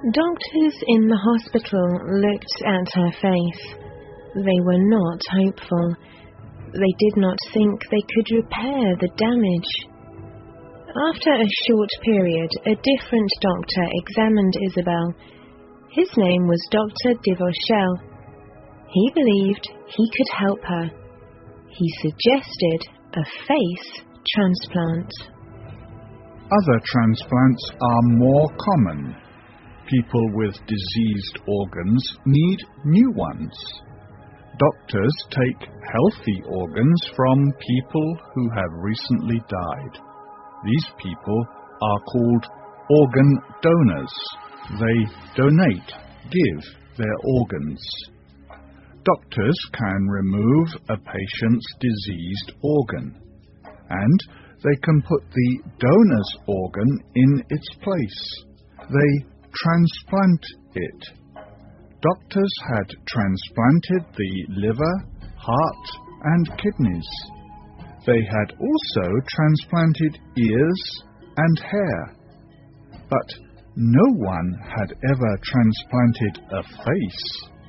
Doctors in the hospital looked at her face. They were not hopeful. They did not think they could repair the damage. After a short period, a different doctor examined Isabel. His name was Dr. Devauchel. He believed he could help her. He suggested a face transplant. Other transplants are more common. People with diseased organs need new ones. Doctors take healthy organs from people who have recently died. These people are called organ donors. They donate, give their organs. Doctors can remove a patient's diseased organ, and they can put the donor's organ in its place. They transplant it. Doctors had transplanted the liver, heart, and kidneys. They had also transplanted ears and hair. But no one had ever transplanted a face.